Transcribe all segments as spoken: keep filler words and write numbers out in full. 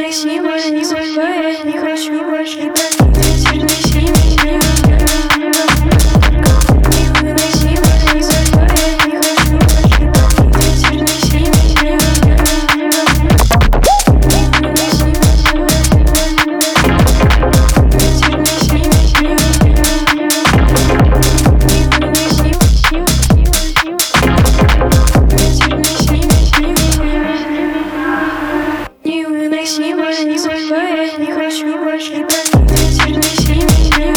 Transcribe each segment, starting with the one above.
невыносимо, не судьба, я не хочу больше так терпеть меня. Невыносимо, не судьба, я не хочу больше так терпеть меня. Невыносимо, не судьба, я не хочу больше так терпеть меня.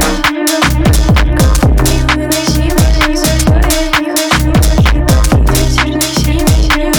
Невыносимо, не судьба, я не хочу больше так терпеть меня.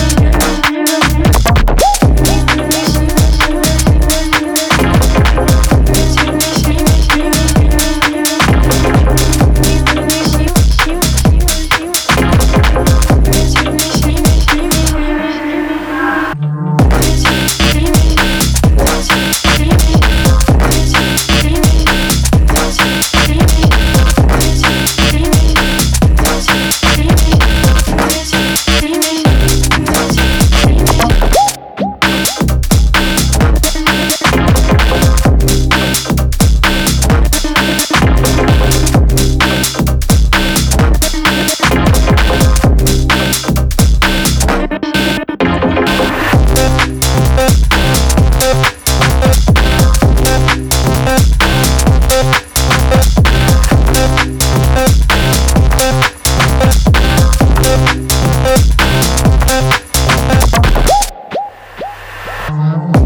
Wow.